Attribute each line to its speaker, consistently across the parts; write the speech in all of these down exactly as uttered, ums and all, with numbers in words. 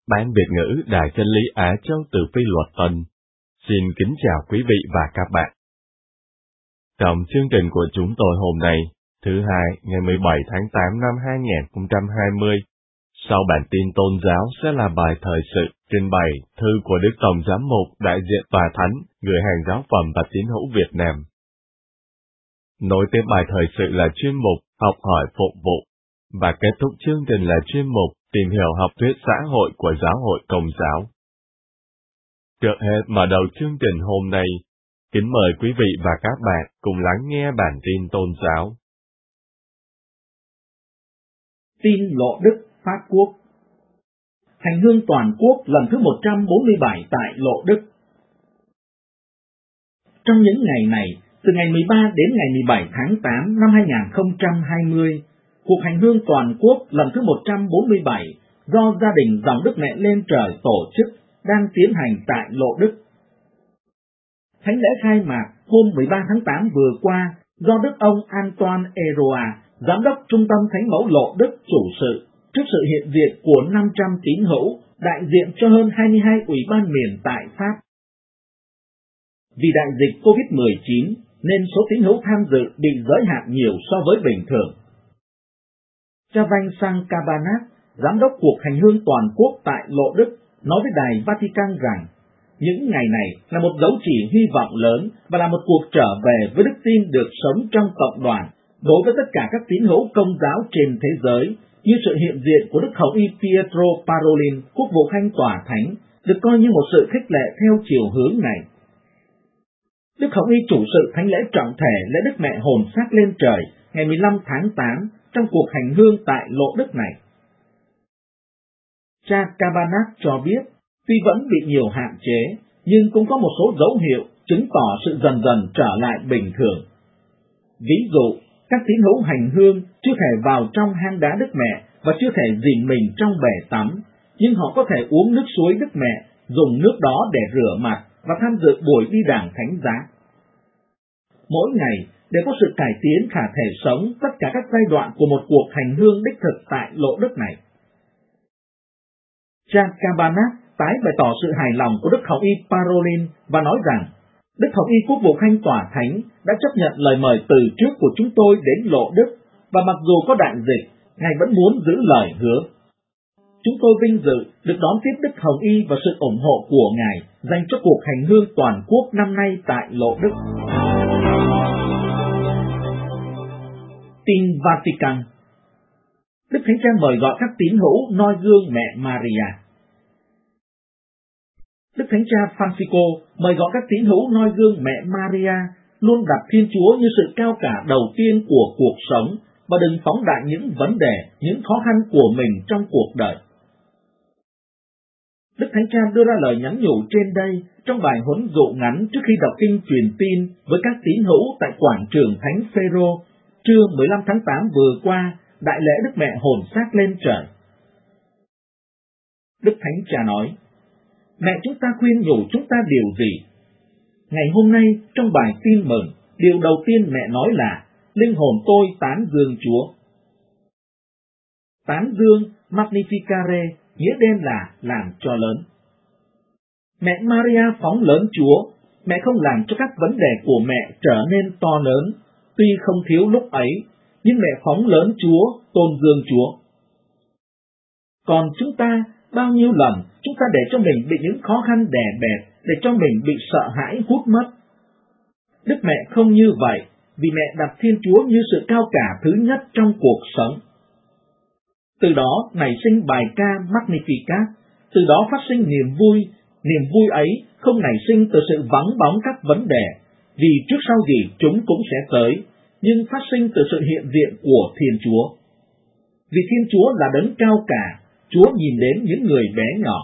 Speaker 1: Ban Việt ngữ Đài Chân lý Á Châu từ Phi Luật Tân xin kính chào quý vị và các bạn. Trong chương trình của chúng tôi hôm nay, thứ hai ngày mười bảy tháng tám năm hai nghìn không trăm hai mươi, sau bản tin tôn giáo sẽ là bài thời sự trình bày thư của Đức Tổng Giám mục Đại diện Tòa Thánh gửi Hàng Giáo phẩm và Tín hữu Việt Nam. Nối tiếp bài thời sự là chuyên mục Học hỏi phục vụ, và kết thúc chương trình là chuyên mục Tìm hiểu học thuyết xã hội của Giáo hội Công giáo. Trước hết mở đầu chương trình hôm nay, kính mời quý vị và các bạn cùng lắng nghe bản tin tôn giáo.
Speaker 2: Tin Lộ Đức Pháp Quốc. Hành hương toàn quốc lần thứ một trăm bốn mươi bảy tại Lộ Đức. Trong những ngày này, từ ngày mười ba đến ngày mười bảy tháng tám năm hai nghìn không trăm hai mươi, cuộc hành hương toàn quốc lần thứ một trăm bốn mươi bảy do gia đình Dòng Đức Mẹ Lên Trời tổ chức đang tiến hành tại Lộ Đức. Thánh lễ khai mạc hôm mười ba tháng tám vừa qua do Đức ông Antoine Eroa, Giám đốc Trung tâm Thánh Mẫu Lộ Đức chủ sự, trước sự hiện diện của năm trăm tín hữu đại diện cho hơn hai mươi hai ủy ban miền tại Pháp. Vì đại dịch covid mười chín nên số tín hữu tham dự bị giới hạn nhiều so với bình thường. Cha Vincent Cabanat, Giám đốc cuộc hành hương toàn quốc tại Lộ Đức, nói với Đài Vatican rằng những ngày này là một dấu chỉ hy vọng lớn và là một cuộc trở về với đức tin được sống trong cộng đoàn đối với tất cả các tín hữu Công giáo trên thế giới, như sự hiện diện của Đức Hồng y Pietro Parolin, Quốc vụ Khanh Tòa Thánh, được coi như một sự khích lệ theo chiều hướng này. Đức Hồng y chủ sự thánh lễ trọng thể lễ Đức Mẹ hồn xác lên trời ngày mười lăm tháng tám trong cuộc hành hương tại Lộ Đức này. Cha Cabanat cho biết, tuy vẫn bị nhiều hạn chế, nhưng cũng có một số dấu hiệu chứng tỏ sự dần dần trở lại bình thường. Ví dụ, các tín hữu hành hương chưa thể vào trong hang đá Đức Mẹ và chưa thể dìm mình trong bể tắm, nhưng họ có thể uống nước suối Đức Mẹ, dùng nước đó để rửa mặt và tham dự buổi đi đàng thánh giá. Mỗi ngày đều có sự cải tiến khả thể sống tất cả các giai đoạn của một cuộc hành hương đích thực tại Lộ Đức này. Cha Cabanat tái bày tỏ sự hài lòng của Đức Hồng y Parolin và nói rằng Đức Hồng y Quốc vụ Khanh Tòa Thánh đã chấp nhận lời mời từ trước của chúng tôi đến Lộ Đức, và mặc dù có đại dịch, Ngài vẫn muốn giữ lời hứa. Chúng tôi vinh dự được đón tiếp Đức Hồng y và sự ủng hộ của Ngài dành cho cuộc hành hương toàn quốc năm nay tại Lộ Đức. Tin Vatican. Đức Thánh Cha mời gọi các tín hữu noi gương Mẹ Maria. Đức Thánh Cha Francisco mời gọi các tín hữu noi gương Mẹ Maria, luôn đặt Thiên Chúa như sự cao cả đầu tiên của cuộc sống và đừng phóng đại những vấn đề, những khó khăn của mình trong cuộc đời. Đức Thánh Cha đưa ra lời nhắn nhủ trên đây trong bài huấn dụ ngắn trước khi đọc kinh truyền tin với các tín hữu tại quảng trường Thánh Phêrô trưa mười lăm tháng tám vừa qua, đại lễ Đức Mẹ hồn xác lên trời. Đức Thánh Cha nói, Mẹ chúng ta khuyên nhủ chúng ta điều gì? Ngày hôm nay trong bài tin mừng, điều đầu tiên mẹ nói là linh hồn tôi tán dương Chúa. Tán dương Magnificare nghĩa đen là làm cho lớn. Mẹ Maria phóng lớn Chúa, mẹ không làm cho các vấn đề của mẹ trở nên to lớn, tuy không thiếu lúc ấy, nhưng mẹ phóng lớn Chúa, tôn dương Chúa. Còn chúng ta, bao nhiêu lần chúng ta để cho mình bị những khó khăn đè bẹp, để cho mình bị sợ hãi hút mất. Đức Mẹ không như vậy, vì mẹ đặt Thiên Chúa như sự cao cả thứ nhất trong cuộc sống. Từ đó nảy sinh bài ca Magnificat, từ đó phát sinh niềm vui, niềm vui ấy không nảy sinh từ sự vắng bóng các vấn đề, vì trước sau gì chúng cũng sẽ tới, nhưng phát sinh từ sự hiện diện của Thiên Chúa. Vì Thiên Chúa là đấng cao cả, Chúa nhìn đến những người bé nhỏ.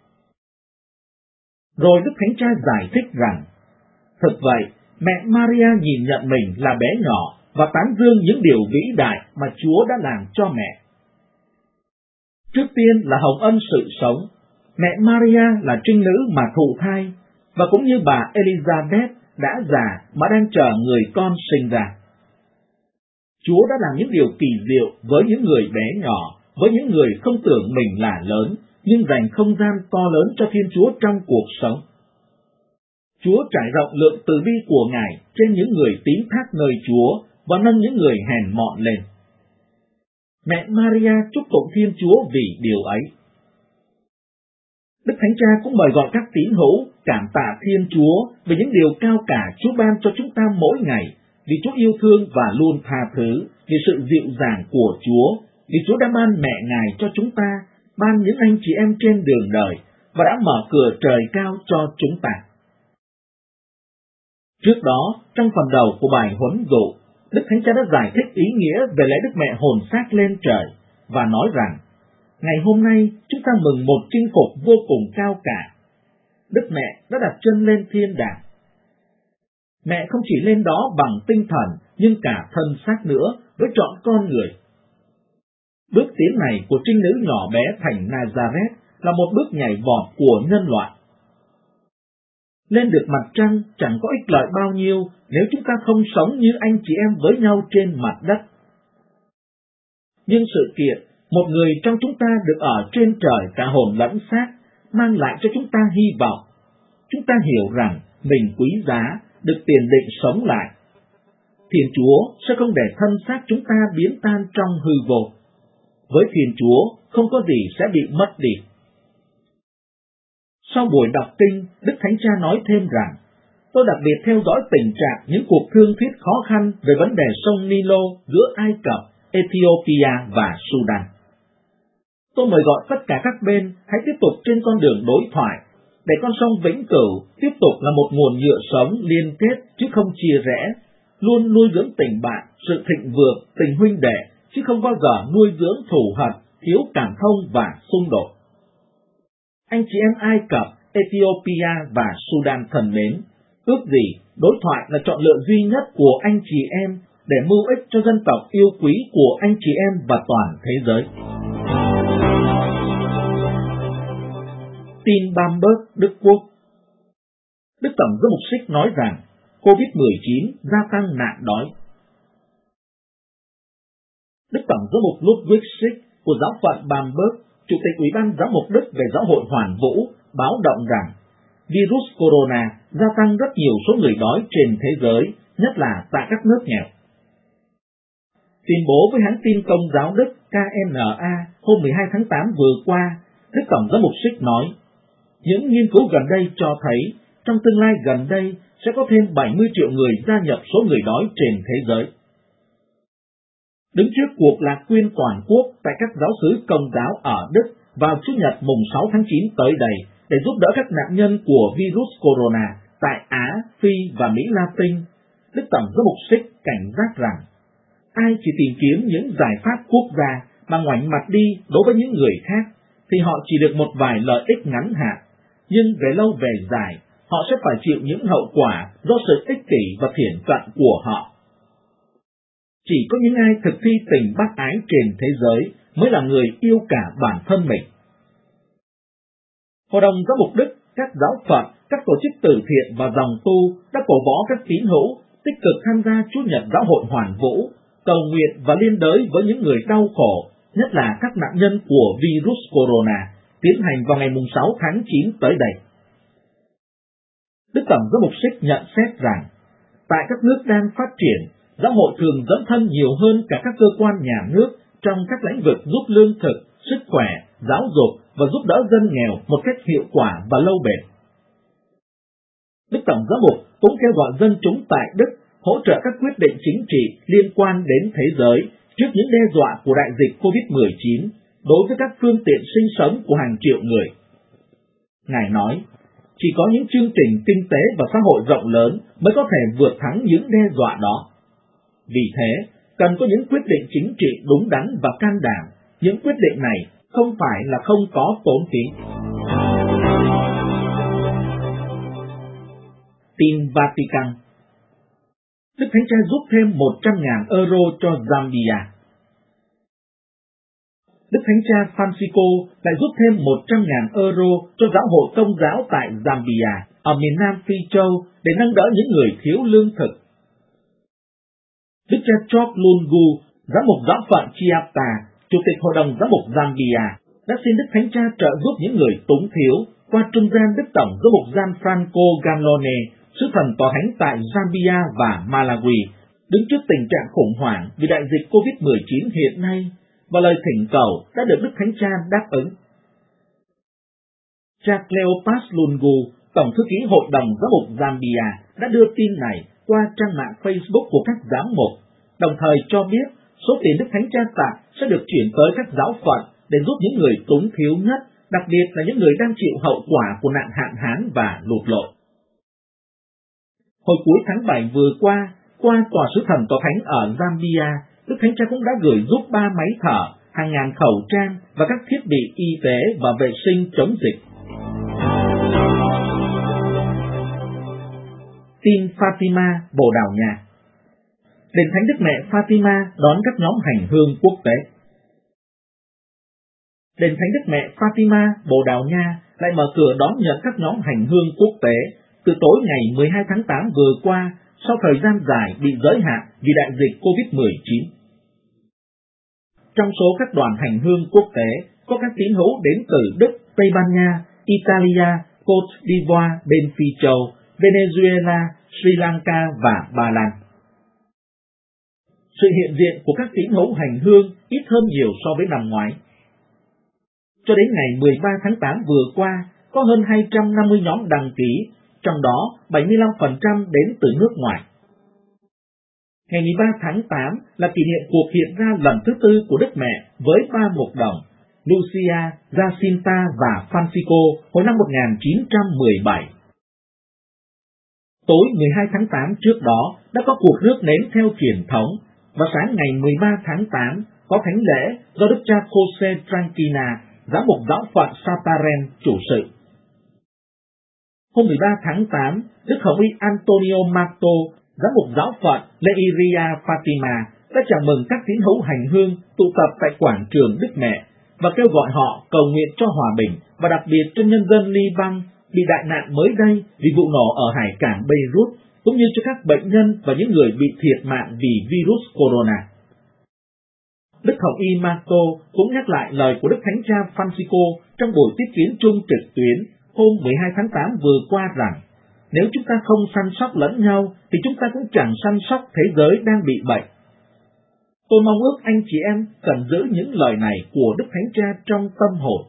Speaker 2: Rồi Đức Thánh Cha giải thích rằng, thực vậy, mẹ Maria nhìn nhận mình là bé nhỏ và tán dương những điều vĩ đại mà Chúa đã làm cho mẹ. Trước tiên là hồng ân sự sống, mẹ Maria là trinh nữ mà thụ thai, và cũng như bà Elizabeth đã già mà đang chờ người con sinh ra. Chúa đã làm những điều kỳ diệu với những người bé nhỏ, với những người không tưởng mình là lớn, nhưng dành không gian to lớn cho Thiên Chúa trong cuộc sống. Chúa trải rộng lượng từ bi của Ngài trên những người tín thác nơi Chúa và nâng những người hèn mọn lên. Mẹ Maria chúc tụng Thiên Chúa vì điều ấy. Đức Thánh Cha cũng mời gọi các tín hữu cảm tạ Thiên Chúa về những điều cao cả Chúa ban cho chúng ta mỗi ngày, vì Chúa yêu thương và luôn tha thứ, vì sự dịu dàng của Chúa, vì Chúa đã ban mẹ Ngài cho chúng ta, ban những anh chị em trên đường đời và đã mở cửa trời cao cho chúng ta. Trước đó, trong phần đầu của bài huấn dụ, Đức Thánh Cha đã giải thích ý nghĩa về lễ Đức Mẹ hồn xác lên trời và nói rằng, ngày hôm nay chúng ta mừng một chinh phục vô cùng cao cả. Đức Mẹ đã đặt chân lên thiên đàng. Mẹ không chỉ lên đó bằng tinh thần, nhưng cả thân xác nữa, với trọn con người. Bước tiến này của trinh nữ nhỏ bé thành Nazareth là một bước nhảy vọt của nhân loại. Lên được mặt trăng chẳng có ích lợi bao nhiêu nếu chúng ta không sống như anh chị em với nhau trên mặt đất. Nhưng sự kiện, một người trong chúng ta được ở trên trời cả hồn lẫn xác, mang lại cho chúng ta hy vọng. Chúng ta hiểu rằng mình quý giá, được tiền định sống lại. Thiên Chúa sẽ không để thân xác chúng ta biến tan trong hư vô. Với Thiên Chúa, không có gì sẽ bị mất đi. Sau buổi đọc kinh, Đức Thánh Cha nói thêm rằng, tôi đặc biệt theo dõi tình trạng những cuộc thương thuyết khó khăn về vấn đề sông Nilo giữa Ai Cập, Ethiopia và Sudan. Tôi mời gọi tất cả các bên hãy tiếp tục trên con đường đối thoại, để con sông vĩnh cửu tiếp tục là một nguồn nhựa sống liên kết chứ không chia rẽ, luôn nuôi dưỡng tình bạn, sự thịnh vượng, tình huynh đệ, chứ không bao giờ nuôi dưỡng thù hận, thiếu cảm thông và xung đột. Anh chị em Ai Cập, Ethiopia và Sudan thân mến, ước gì đối thoại là chọn lựa duy nhất của anh chị em để mưu ích cho dân tộc yêu quý của anh chị em và toàn thế giới. Tin Bamberg, Đức Quốc. Đức Tổng giám mục Sích nói rằng covid mười chín gia tăng nạn đói. Đức Tổng giám mục Ludwig Sích của giáo phận Bamberg, Chủ tịch Ủy ban Giáo mục Đức về Giáo hội Hoàn Vũ, báo động rằng virus corona gia tăng rất nhiều số người đói trên thế giới, nhất là tại các nước nghèo. Tuyên bố với hãng tin Công giáo Đức K N A hôm mười hai tháng tám vừa qua, Đức Tổng giám mục Sích nói, những nghiên cứu gần đây cho thấy, trong tương lai gần đây sẽ có thêm bảy mươi triệu người gia nhập số người đói trên thế giới. Đứng trước cuộc lạc quyên toàn quốc tại các giáo xứ Công giáo ở Đức vào Chủ nhật mùng sáu tháng chín tới đây để giúp đỡ các nạn nhân của virus corona tại Á, Phi và Mỹ Latin, Đức Tổng giám mục Sích cảnh giác rằng, ai chỉ tìm kiếm những giải pháp quốc gia mà ngoảnh mặt đi đối với những người khác, thì họ chỉ được một vài lợi ích ngắn hạn, nhưng về lâu về dài, họ sẽ phải chịu những hậu quả do sự ích kỷ và thiển cận của họ. Chỉ có những ai thực thi tình bác ái trên thế giới mới là người yêu cả bản thân mình. Hội đồng Giáo mục Đức, các giáo phận, các tổ chức từ thiện và dòng tu đã cổ võ các tín hữu tích cực tham gia Chủ nhật Giáo hội Hoàn Vũ, cầu nguyện và liên đới với những người đau khổ, nhất là các nạn nhân của virus corona, tiến hành vào ngày sáu tháng chín tới đây. Đức Tổng giám mục Sích nhận xét rằng, tại các nước đang phát triển, giáo hội thường dấn thân nhiều hơn cả các cơ quan nhà nước trong các lĩnh vực giúp lương thực, sức khỏe, giáo dục và giúp đỡ dân nghèo một cách hiệu quả và lâu bền. Đức Tổng giám mục cũng kêu gọi dân chúng tại Đức hỗ trợ các quyết định chính trị liên quan đến thế giới trước những đe dọa của đại dịch covid mười chín đối với các phương tiện sinh sống của hàng triệu người. Ngài nói, chỉ có những chương trình kinh tế và xã hội rộng lớn mới có thể vượt thắng những đe dọa đó. Vì thế, cần có những quyết định chính trị đúng đắn và can đảm. Những quyết định này không phải là không có tốn phí. Tin Vatican. Đức Thánh Cha giúp thêm một trăm nghìn euro cho Zambia. Đức Thánh Cha Francisco lại giúp thêm một trăm nghìn euro cho giáo hội Công giáo tại Zambia, ở miền Nam Phi Châu, để nâng đỡ những người thiếu lương thực. Đức cha George Lungu, giám mục giáo phận Chiapta, Chủ tịch Hội đồng Giám mục Zambia, đã xin Đức Thánh Cha trợ giúp những người túng thiếu qua trung gian Đức Tổng giám mục Gianfranco Gamlone, sứ thần tòa thánh tại Zambia và Malawi, đứng trước tình trạng khủng hoảng vì đại dịch covid mười chín hiện nay, và lời thỉnh cầu đã được Đức Thánh Cha đáp ứng. Cha Cleopas Lungu, Tổng thư ký Hội đồng Giám mục Zambia, đã đưa tin này qua trang mạng Facebook của các giám mục, đồng thời cho biết số tiền Đức Thánh Cha tặng sẽ được chuyển tới các giáo phận để giúp những người túng thiếu nhất, đặc biệt là những người đang chịu hậu quả của nạn hạn hán và lụt lội. Hồi cuối tháng bảy vừa qua, qua tòa sứ thần tòa thánh ở Zambia, Đức Thánh Cha cũng đã gửi giúp ba máy thở, hàng ngàn khẩu trang và các thiết bị y tế và vệ sinh chống dịch. Tin Fatima, Bồ Đào Nha. Đền Thánh Đức Mẹ Fatima đón các nhóm hành hương quốc tế. Đền Thánh Đức Mẹ Fatima, Bồ Đào Nha lại mở cửa đón nhận các nhóm hành hương quốc tế từ tối ngày mười hai tháng tám vừa qua, sau thời gian dài bị giới hạn vì đại dịch covid mười chín. Trong số các đoàn hành hương quốc tế có các tín hữu đến từ Đức, Tây Ban Nha, Italia, Côte d'Ivoire, bên Phi Châu, Venezuela, Sri Lanka và Ba Lan. Sự hiện diện của các tín hữu hành hương ít hơn nhiều so với năm ngoái. Cho đến ngày mười ba tháng tám vừa qua, có hơn hai trăm năm mươi nhóm đăng ký, trong đó bảy mươi lăm phần trăm đến từ nước ngoài. Ngày mười ba tháng tám là kỷ niệm cuộc hiện ra lần thứ tư của Đức Mẹ với ba mục đồng, Lucia, Jacinta và Francisco hồi năm một nghìn chín trăm mười bảy. Tối mười hai tháng tám trước đó đã có cuộc rước nến theo truyền thống, và sáng ngày mười ba tháng tám có thánh lễ do Đức cha Jose Tranquina, giám mục giáo phận Saparen chủ sự. Hôm mười ba tháng tám, Đức Hồng y Antonio Mato, giám mục giáo phận Leiria Fatima, đã chào mừng các tín hữu hành hương tụ tập tại quảng trường Đức Mẹ và kêu gọi họ cầu nguyện cho hòa bình và đặc biệt cho nhân dân Liban bị đại nạn mới đây vì vụ nổ ở hải cảng Beirut, cũng như cho các bệnh nhân và những người bị thiệt mạng vì virus corona. Đức Hồng y Mato cũng nhắc lại lời của Đức Thánh Cha Francisco trong buổi tiếp kiến chung trực tuyến hôm mười hai tháng tám vừa qua rằng, nếu chúng ta không săn sóc lẫn nhau thì chúng ta cũng chẳng săn sóc thế giới đang bị bệnh. Tôi mong ước anh chị em cần giữ những lời này của Đức Thánh Cha trong tâm hồn.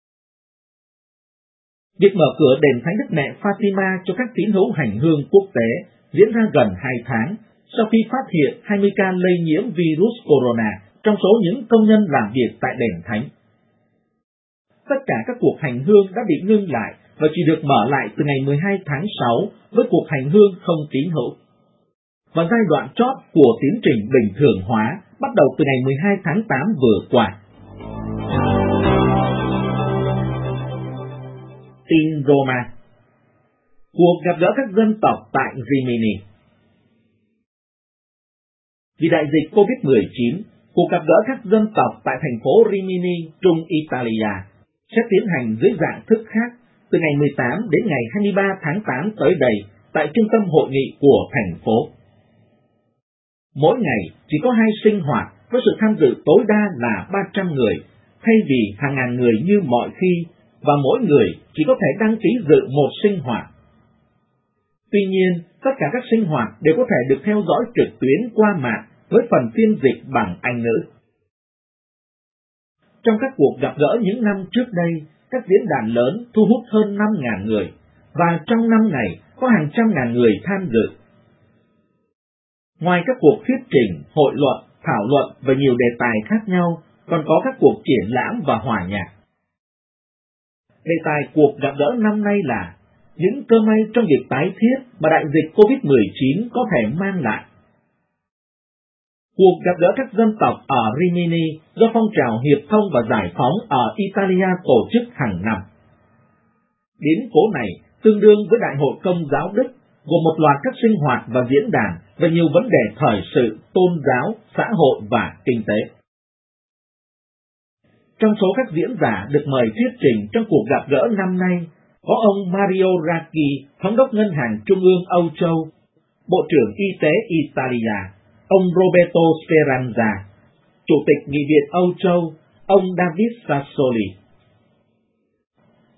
Speaker 2: Việc mở cửa đền Thánh Đức Mẹ Fatima cho các tín hữu hành hương quốc tế diễn ra gần hai tháng sau khi phát hiện hai mươi ca lây nhiễm virus corona trong số những công nhân làm việc tại đền Thánh. Tất cả các cuộc hành hương đã bị ngưng lại và chỉ được mở lại từ ngày mười hai tháng sáu với cuộc hành hương không tín hữu. Và giai đoạn chót của tiến trình bình thường hóa bắt đầu từ ngày mười hai tháng tám vừa qua. Tin Roma. Cuộc gặp gỡ các dân tộc tại Rimini. Vì đại dịch covid mười chín, cuộc gặp gỡ các dân tộc tại thành phố Rimini, Trung Italia sẽ tiến hành dưới dạng thức khác từ ngày mười tám đến ngày hai mươi ba tháng tám tới đây tại trung tâm hội nghị của thành phố. Mỗi ngày chỉ có hai sinh hoạt với sự tham dự tối đa là ba trăm người, thay vì hàng ngàn người như mọi khi, và mỗi người chỉ có thể đăng ký dự một sinh hoạt. Tuy nhiên, tất cả các sinh hoạt đều có thể được theo dõi trực tuyến qua mạng với phần phiên dịch bằng Anh ngữ. Trong các cuộc gặp gỡ những năm trước đây, các diễn đàn lớn thu hút hơn năm nghìn người, và trong năm ngày có hàng trăm ngàn người tham dự. Ngoài các cuộc thuyết trình, hội luận, thảo luận về nhiều đề tài khác nhau, còn có các cuộc triển lãm và hòa nhạc. Đề tài cuộc gặp gỡ năm nay là những cơ may trong việc tái thiết mà đại dịch covid mười chín có thể mang lại. Cuộc gặp gỡ các dân tộc ở Rimini do phong trào hiệp thông và giải phóng ở Italia tổ chức hàng năm. Biến cố này tương đương với Đại hội Công giáo Đức, gồm một loạt các sinh hoạt và diễn đàn về nhiều vấn đề thời sự, tôn giáo, xã hội và kinh tế. Trong số các diễn giả được mời thuyết trình trong cuộc gặp gỡ năm nay, có ông Mario Draghi, Thống đốc Ngân hàng Trung ương Âu Châu, Bộ trưởng Y tế Italia, ông Roberto Speranza, Chủ tịch Nghị viện Âu Châu, ông David Sassoli,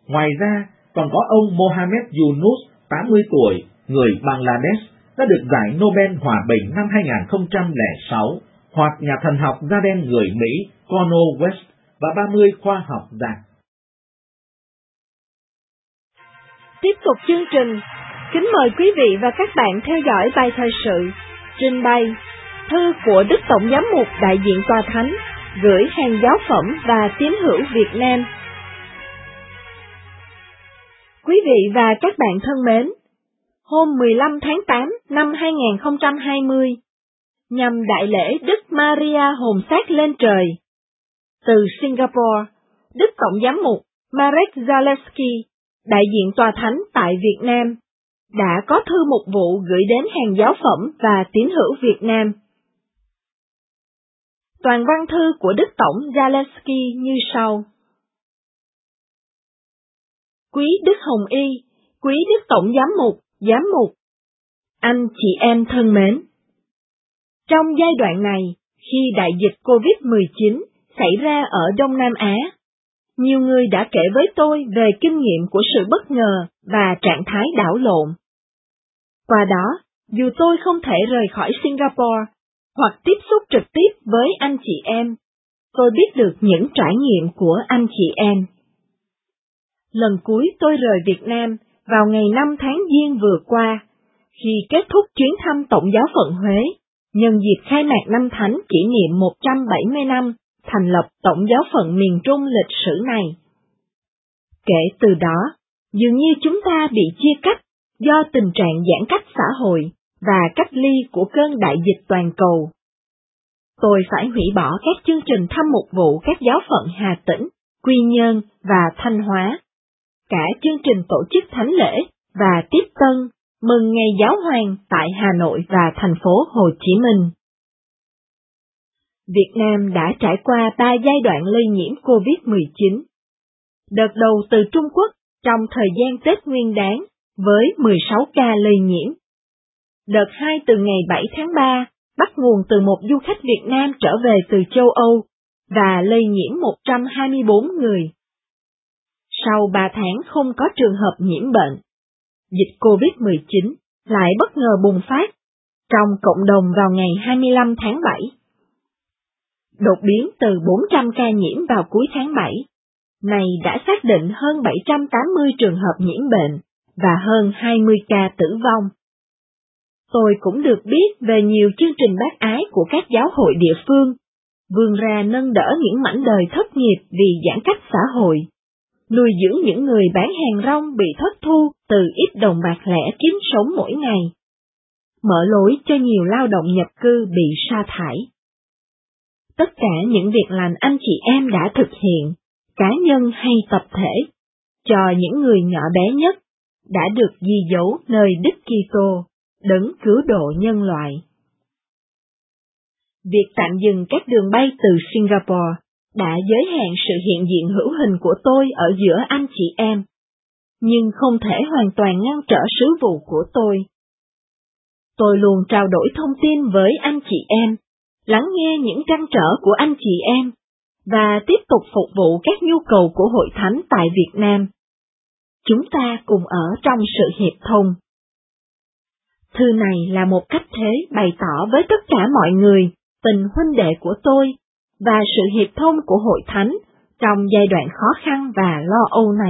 Speaker 2: Ngoài ra, còn có ông Mohammed Yunus, tám mươi tuổi, người Bangladesh, đã được giải Nobel Hòa bình năm hai không không sáu, hoặc nhà thần học da đen người Mỹ Cornel West và ba mươi khoa học gia.
Speaker 3: Tiếp tục chương trình, kính mời quý vị và các bạn theo dõi bài thời sự trình bày thư của Đức Tổng giám mục đại diện Tòa Thánh gửi hàng giáo phẩm và tín hữu Việt Nam. Quý vị và các bạn thân mến, hôm mười lăm tháng tám năm hai không hai không, nhằm đại lễ Đức Maria hồn xác lên trời, từ Singapore, Đức Tổng giám mục Marek Zaleski, đại diện Tòa Thánh tại Việt Nam, đã có thư mục vụ gửi đến hàng giáo phẩm và tín hữu Việt Nam. Toàn văn thư của Đức Tổng Zaleski như sau. Quý Đức Hồng Y, quý Đức Tổng giám mục, giám mục, anh chị em thân mến. Trong giai đoạn này, khi đại dịch covid mười chín xảy ra ở Đông Nam Á, nhiều người đã kể với tôi về kinh nghiệm của sự bất ngờ và trạng thái đảo lộn. Qua đó, dù tôi không thể rời khỏi Singapore hoặc tiếp xúc trực tiếp với anh chị em, tôi biết được những trải nghiệm của anh chị em. Lần cuối tôi rời Việt Nam vào ngày năm tháng Giêng vừa qua, khi kết thúc chuyến thăm Tổng giáo phận Huế, nhân dịp khai mạc năm Thánh kỷ niệm một trăm bảy mươi năm thành lập Tổng giáo phận miền Trung lịch sử này. Kể từ đó, dường như chúng ta bị chia cắt do tình trạng giãn cách xã hội và cách ly của cơn đại dịch toàn cầu. Tôi phải hủy bỏ các chương trình thăm mục vụ các giáo phận Hà Tĩnh, Quy Nhơn và Thanh Hóa, cả chương trình tổ chức thánh lễ và tiếp tân mừng ngày Giáo hoàng tại Hà Nội và thành phố Hồ Chí Minh. Việt Nam đã trải qua ba giai đoạn lây nhiễm covid mười chín. Đợt đầu từ Trung Quốc trong thời gian Tết Nguyên đán với mười sáu ca lây nhiễm. Đợt hai từ ngày bảy tháng ba bắt nguồn từ một du khách Việt Nam trở về từ châu Âu và lây nhiễm một trăm hai mươi bốn người. Sau ba tháng không có trường hợp nhiễm bệnh, dịch covid mười chín lại bất ngờ bùng phát trong cộng đồng vào ngày hai mươi lăm tháng bảy. Đột biến từ bốn trăm ca nhiễm vào cuối tháng bảy, này đã xác định hơn bảy trăm tám mươi trường hợp nhiễm bệnh và hơn hai mươi ca tử vong. Tôi cũng được biết về nhiều chương trình bác ái của các giáo hội địa phương, vươn ra nâng đỡ những mảnh đời thất nghiệp vì giãn cách xã hội, nuôi dưỡng những người bán hàng rong bị thất thu từ ít đồng bạc lẻ kiếm sống mỗi ngày, mở lối cho nhiều lao động nhập cư bị sa thải. Tất cả những việc lành anh chị em đã thực hiện, cá nhân hay tập thể, cho những người nhỏ bé nhất, đã được ghi dấu nơi Đức Kitô, đấng cứu độ nhân loại. Việc tạm dừng các đường bay từ Singapore đã giới hạn sự hiện diện hữu hình của tôi ở giữa anh chị em, nhưng không thể hoàn toàn ngăn trở sứ vụ của tôi. Tôi luôn trao đổi thông tin với anh chị em, lắng nghe những trăn trở của anh chị em, và tiếp tục phục vụ các nhu cầu của Hội Thánh tại Việt Nam. Chúng ta cùng ở trong sự hiệp thông. Thư này là một cách thế bày tỏ với tất cả mọi người tình huynh đệ của tôi và sự hiệp thông của Hội Thánh trong giai đoạn khó khăn và lo âu này.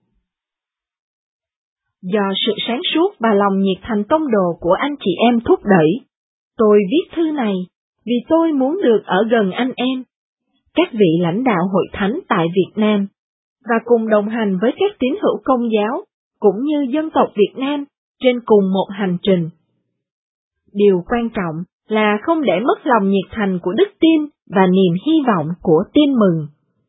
Speaker 3: Do sự sáng suốt và lòng nhiệt thành tông đồ của anh chị em thúc đẩy, tôi viết thư này vì tôi muốn được ở gần anh em, các vị lãnh đạo Hội Thánh tại Việt Nam, và cùng đồng hành với các tín hữu Công giáo, cũng như dân tộc Việt Nam trên cùng một hành trình. Điều quan trọng là không để mất lòng nhiệt thành của đức tin và niềm hy vọng của tin mừng.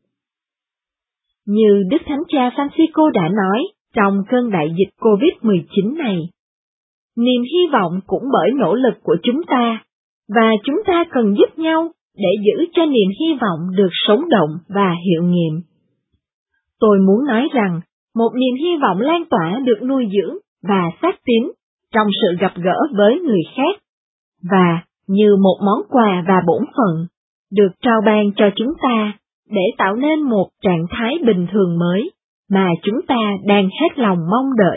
Speaker 3: Như Đức Thánh Cha Francisco đã nói trong cơn đại dịch covid mười chín này, niềm hy vọng cũng bởi nỗ lực của chúng ta, và chúng ta cần giúp nhau để giữ cho niềm hy vọng được sống động và hiệu nghiệm. Tôi muốn nói rằng, một niềm hy vọng lan tỏa được nuôi dưỡng và xác tín trong sự gặp gỡ với người khác, và như một món quà và bổn phận, được trao ban cho chúng ta để tạo nên một trạng thái bình thường mới mà chúng ta đang hết lòng mong đợi.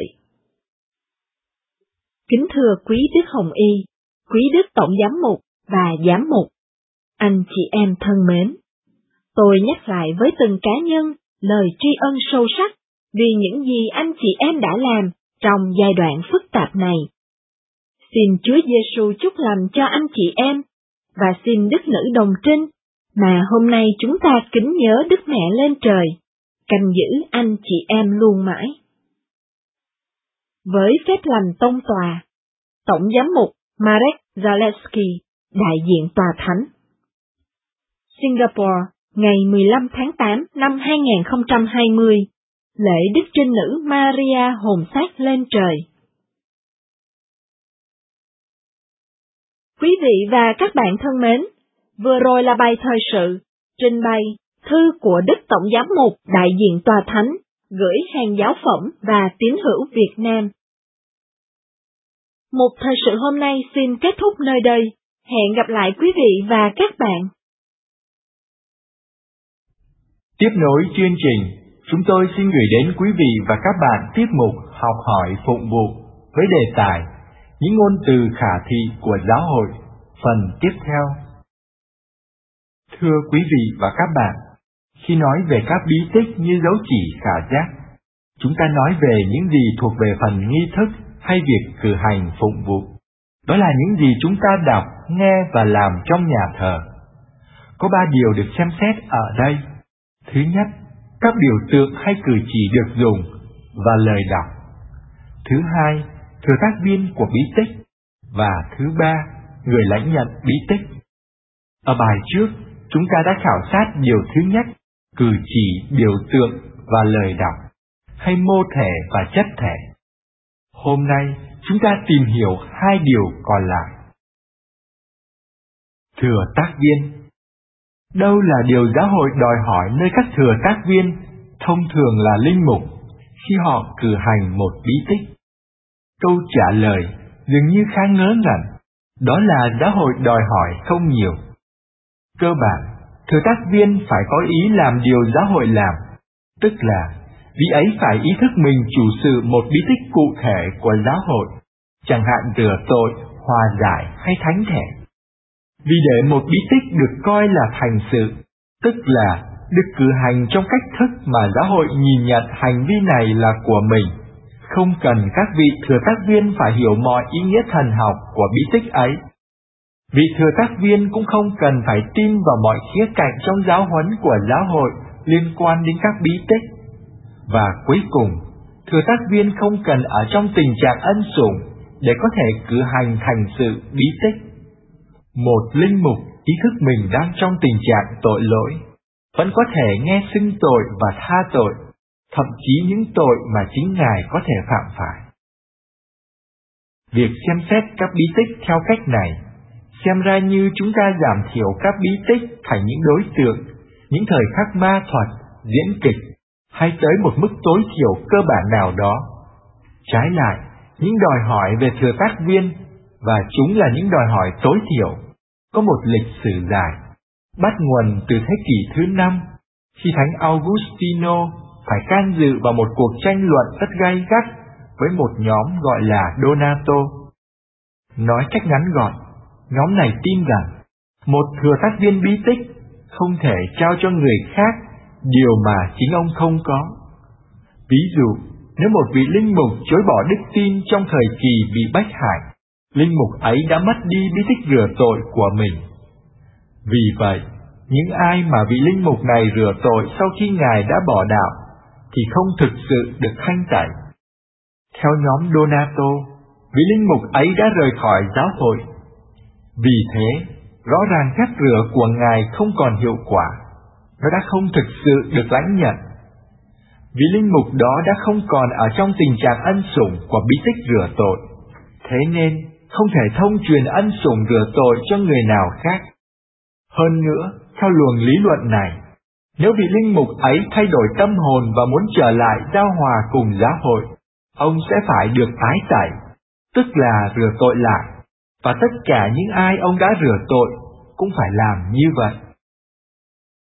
Speaker 3: Kính thưa quý Đức Hồng Y, quý Đức Tổng Giám mục và Giám mục, anh chị em thân mến, tôi nhắc lại với từng cá nhân lời tri ân sâu sắc vì những gì anh chị em đã làm trong giai đoạn phức tạp này. Xin Chúa Giêsu chúc lành cho anh chị em, và xin Đức Nữ Đồng Trinh, mà hôm nay chúng ta kính nhớ Đức Mẹ lên trời, canh giữ anh chị em luôn mãi. Với phép lành tông tòa, Tổng Giám mục Marek Zalewski, đại diện Tòa Thánh. Singapore, ngày mười lăm tháng tám năm hai nghìn không trăm hai mươi, lễ Đức Trinh Nữ Maria hồn xác lên trời. Quý vị và các bạn thân mến, vừa rồi là bài thời sự, trình bày thư của Đức Tổng Giám mục đại diện Tòa Thánh, gửi hàng giáo phẩm và tín hữu Việt Nam. Mục thời sự hôm nay xin kết thúc nơi đây. Hẹn gặp lại quý vị và các bạn.
Speaker 4: Tiếp nối chương trình, chúng tôi xin gửi đến quý vị và các bạn tiết mục Học hỏi phụng vụ với đề tài Những ngôn từ khả thị của giáo hội, phần tiếp theo. Thưa quý vị và các bạn, khi nói về các bí tích như dấu chỉ khả giác, chúng ta nói về những gì thuộc về phần nghi thức hay việc cử hành phụng vụ. Đó là những gì chúng ta đọc, nghe và làm trong nhà thờ. Có ba điều được xem xét ở đây. Thứ nhất, các biểu tượng hay cử chỉ được dùng và lời đọc. Thứ hai, thừa tác viên của bí tích. Và thứ ba, người lãnh nhận bí tích. Ở bài trước, chúng ta đã khảo sát điều thứ nhất, cử chỉ, biểu tượng và lời đọc, hay mô thể và chất thể. Hôm nay, chúng ta tìm hiểu hai điều còn lại. Thừa tác viên. Đâu là điều giáo hội đòi hỏi nơi các thừa tác viên, thông thường là linh mục, khi họ cử hành một bí tích? Câu trả lời dường như khá ngớ ngẩn, đó là giáo hội đòi hỏi không nhiều. Cơ bản, thừa tác viên phải có ý làm điều giáo hội làm, tức là vị ấy phải ý thức mình chủ sự một bí tích cụ thể của giáo hội, chẳng hạn rửa tội, hòa giải hay thánh thể. Vì để một bí tích được coi là thành sự, tức là được cử hành trong cách thức mà giáo hội nhìn nhận hành vi này là của mình, không cần các vị thừa tác viên phải hiểu mọi ý nghĩa thần học của bí tích ấy. Vị thừa tác viên cũng không cần phải tin vào mọi khía cạnh trong giáo huấn của giáo hội liên quan đến các bí tích. Và cuối cùng, thừa tác viên không cần ở trong tình trạng ân sủng để có thể cử hành thành sự bí tích. Một linh mục ý thức mình đang trong tình trạng tội lỗi, vẫn có thể nghe xưng tội và tha tội, thậm chí những tội mà chính Ngài có thể phạm phải. Việc xem xét các bí tích theo cách này, xem ra như chúng ta giảm thiểu các bí tích thành những đối tượng, những thời khắc ma thuật, diễn kịch, hay tới một mức tối thiểu cơ bản nào đó. Trái lại, những đòi hỏi về thừa tác viên, và chúng là những đòi hỏi tối thiểu, có một lịch sử dài, bắt nguồn từ thế kỷ thứ năm, khi Thánh Augustino phải can dự vào một cuộc tranh luận rất gay gắt với một nhóm gọi là Donato. Nói cách ngắn gọn, nhóm này tin rằng một thừa tác viên bí tích không thể trao cho người khác điều mà chính ông không có. Ví dụ, nếu một vị linh mục chối bỏ đức tin trong thời kỳ bị bách hại, linh mục ấy đã mất đi bí tích rửa tội của mình. Vì vậy, những ai mà vị linh mục này rửa tội sau khi Ngài đã bỏ đạo thì không thực sự được thanh tẩy. Theo nhóm Donato, vị linh mục ấy đã rời khỏi giáo hội. Vì thế, rõ ràng phép rửa của Ngài không còn hiệu quả, nó đã không thực sự được lãnh nhận. Vị linh mục đó đã không còn ở trong tình trạng ân sủng của bí tích rửa tội, thế nên không thể thông truyền ân sủng rửa tội cho người nào khác. Hơn nữa, theo luồng lý luận này, nếu vị linh mục ấy thay đổi tâm hồn và muốn trở lại giao hòa cùng giáo hội, ông sẽ phải được tái tẩy, tức là rửa tội lại, và tất cả những ai ông đã rửa tội cũng phải làm như vậy.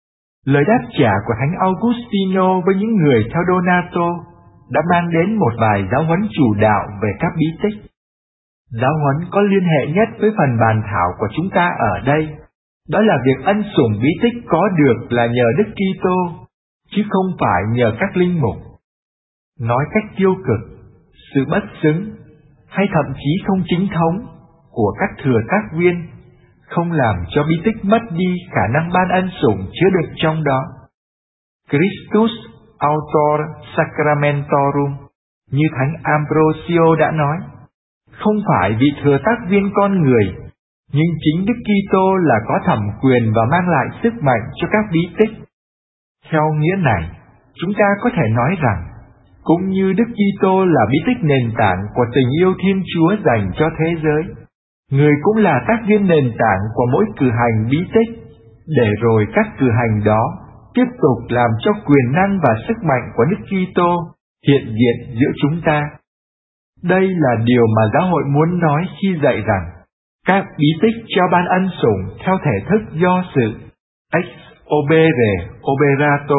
Speaker 4: Lời đáp trả của Thánh Augustino với những người theo Donato đã mang đến một vài giáo huấn chủ đạo về các bí tích. Giáo huấn có liên hệ nhất với phần bàn thảo của chúng ta ở đây, đó là việc ân sủng bí tích có được là nhờ Đức Kitô, chứ không phải nhờ các linh mục. Nói cách tiêu cực, sự bất xứng, hay thậm chí không chính thống của các thừa tác viên không làm cho bí tích mất đi khả năng ban ân sủng chứa đựng trong đó. Christus autor sacramentorum, như Thánh Ambrosio đã nói, không phải vị thừa tác viên con người, nhưng chính Đức Kitô là có thẩm quyền và mang lại sức mạnh cho các bí tích. Theo nghĩa này, chúng ta có thể nói rằng, cũng như Đức Kitô là bí tích nền tảng của tình yêu Thiên Chúa dành cho thế giới, Người cũng là tác viên nền tảng của mỗi cử hành bí tích, để rồi các cử hành đó tiếp tục làm cho quyền năng và sức mạnh của Đức Kitô hiện diện giữa chúng ta. Đây là điều mà giáo hội muốn nói khi dạy rằng các bí tích cho ban ân sủng theo thể thức do sự ex opere operato.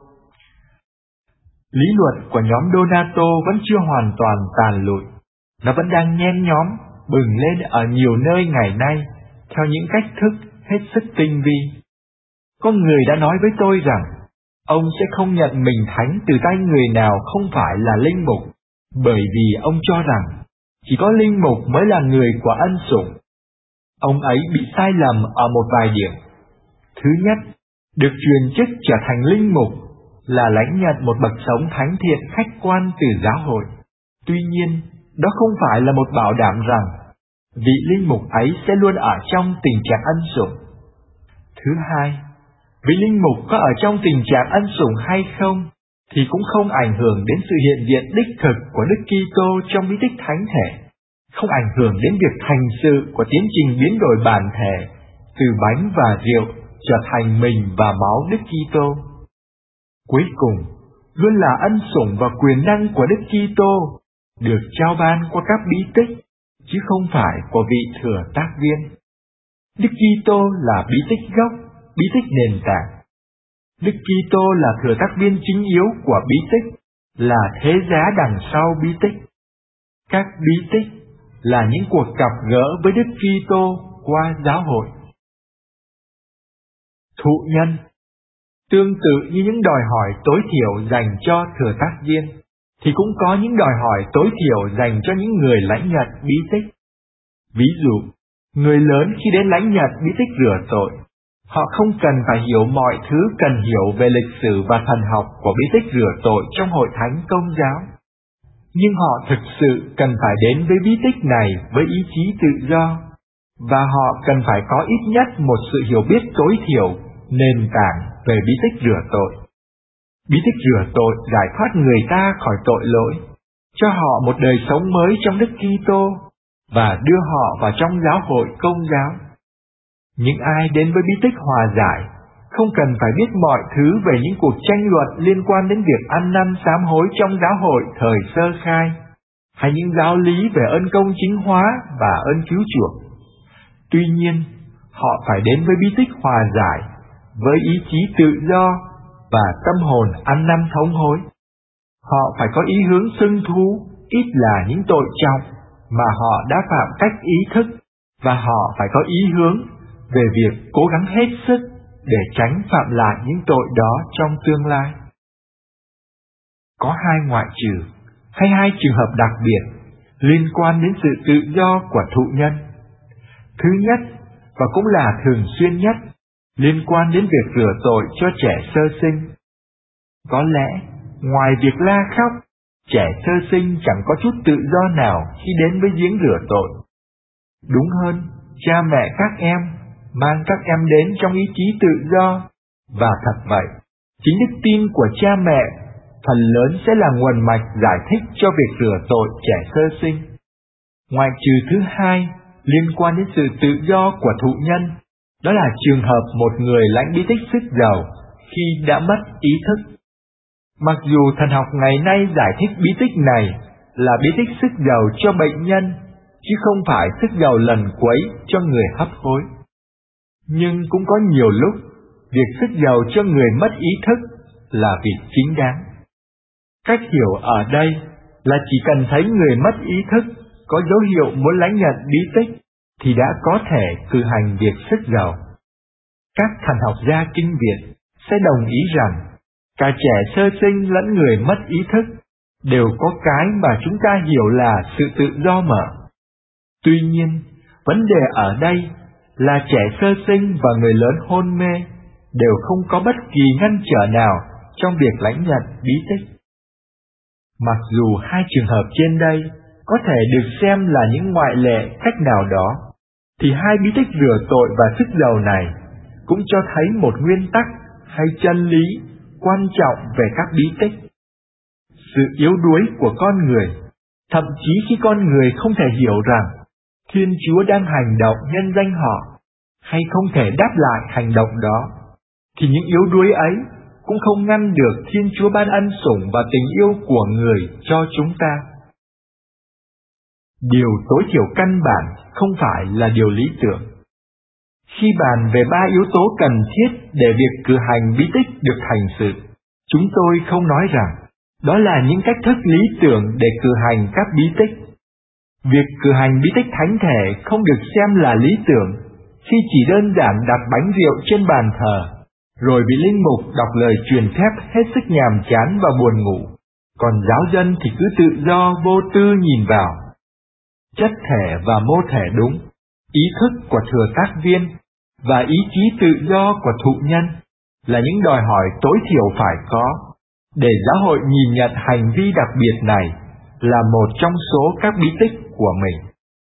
Speaker 4: Lý luận của nhóm Donato vẫn chưa hoàn toàn tàn lụi, nó vẫn đang nhen nhóm bừng lên ở nhiều nơi ngày nay theo những cách thức hết sức tinh vi. Có người đã nói với tôi rằng ông sẽ không nhận mình thánh từ tay người nào không phải là linh mục, bởi vì ông cho rằng chỉ có linh mục mới là người của ân sủng. Ông ấy bị sai lầm ở một vài điểm. Thứ nhất, được truyền chức trở thành linh mục là lãnh nhận một bậc sống thánh thiện khách quan từ giáo hội. Tuy nhiên, đó không phải là một bảo đảm rằng vị linh mục ấy sẽ luôn ở trong tình trạng ân sủng. Thứ hai, vị linh mục có ở trong tình trạng ân sủng hay không thì cũng không ảnh hưởng đến sự hiện diện đích thực của Đức Kitô trong bí tích thánh thể, không ảnh hưởng đến việc thành sự của tiến trình biến đổi bản thể từ bánh và rượu trở thành mình và máu Đức Kitô. Cuối cùng, luôn là ân sủng và quyền năng của Đức Kitô được trao ban qua các bí tích, chứ không phải của vị thừa tác viên. Đức Kitô là bí tích gốc, bí tích nền tảng. Đức Kitô là thừa tác viên chính yếu của bí tích, là thế giá đằng sau bí tích. Các bí tích là những cuộc gặp gỡ với Đức Kitô qua giáo hội. Thụ nhân. Tương tự như những đòi hỏi tối thiểu dành cho thừa tác viên, thì cũng có những đòi hỏi tối thiểu dành cho những người lãnh nhận bí tích. Ví dụ, người lớn khi đến lãnh nhận bí tích rửa tội, họ không cần phải hiểu mọi thứ cần hiểu về lịch sử và thần học của bí tích rửa tội trong hội thánh Công giáo. Nhưng họ thực sự cần phải đến với bí tích này với ý chí tự do, và họ cần phải có ít nhất một sự hiểu biết tối thiểu, nền tảng về bí tích rửa tội. Bí tích rửa tội giải thoát người ta khỏi tội lỗi, cho họ một đời sống mới trong Đức Kitô và đưa họ vào trong giáo hội Công giáo. Những ai đến với bí tích hòa giải không cần phải biết mọi thứ về những cuộc tranh luận liên quan đến việc ăn năn sám hối trong giáo hội thời sơ khai, hay những giáo lý về ơn công chính hóa và ơn cứu chuộc. Tuy nhiên, họ phải đến với bí tích hòa giải với ý chí tự do và tâm hồn ăn năn thống hối. Họ phải có ý hướng xưng thú, ít là những tội trọng mà họ đã phạm cách ý thức, và họ phải có ý hướng về việc cố gắng hết sức để tránh phạm lại những tội đó trong tương lai. Có hai ngoại trừ, hay hai trường hợp đặc biệt liên quan đến sự tự do của thụ nhân. Thứ nhất, và cũng là thường xuyên nhất, liên quan đến việc rửa tội cho trẻ sơ sinh. Có lẽ, ngoài việc la khóc, trẻ sơ sinh chẳng có chút tự do nào khi đến với giếng rửa tội. Đúng hơn, cha mẹ các em mang các em đến trong ý chí tự do, và thật vậy, chính đức tin của cha mẹ phần lớn sẽ là nguồn mạch giải thích cho việc rửa tội trẻ sơ sinh. Ngoại trừ thứ hai, liên quan đến sự tự do của thụ nhân, đó là trường hợp một người lãnh bí tích sức dầu khi đã mất ý thức. Mặc dù thần học ngày nay giải thích bí tích này là bí tích sức dầu cho bệnh nhân, chứ không phải sức dầu lần quấy cho người hấp hối. Nhưng cũng có nhiều lúc, việc sức giàu cho người mất ý thức là việc chính đáng. Cách hiểu ở đây là chỉ cần thấy người mất ý thức có dấu hiệu muốn lãnh nhận bí tích thì đã có thể cử hành việc sức giàu. Các thần học gia kinh Việt sẽ đồng ý rằng cả trẻ sơ sinh lẫn người mất ý thức đều có cái mà chúng ta hiểu là sự tự do mở. Tuy nhiên, vấn đề ở đây là trẻ sơ sinh và người lớn hôn mê đều không có bất kỳ ngăn trở nào trong việc lãnh nhận bí tích. Mặc dù hai trường hợp trên đây có thể được xem là những ngoại lệ cách nào đó, thì hai bí tích rửa tội và sức giàu này cũng cho thấy một nguyên tắc hay chân lý quan trọng về các bí tích. Sự yếu đuối của con người, thậm chí khi con người không thể hiểu rằng Thiên Chúa đang hành động nhân danh họ, hay không thể đáp lại hành động đó, thì những yếu đuối ấy cũng không ngăn được Thiên Chúa ban ân sủng và tình yêu của người cho chúng ta. Điều tối thiểu căn bản không phải là điều lý tưởng. Khi bàn về ba yếu tố cần thiết để việc cử hành bí tích được thành sự, chúng tôi không nói rằng đó là những cách thức lý tưởng để cử hành các bí tích. Việc cử hành bí tích thánh thể không được xem là lý tưởng khi chỉ đơn giản đặt bánh rượu trên bàn thờ, rồi bị linh mục đọc lời truyền phép hết sức nhàm chán và buồn ngủ, còn giáo dân thì cứ tự do vô tư nhìn vào. Chất thể và mô thể đúng, ý thức của thừa tác viên và ý chí tự do của thụ nhân là những đòi hỏi tối thiểu phải có, để giáo hội nhìn nhận hành vi đặc biệt này là một trong số các bí tích của mình.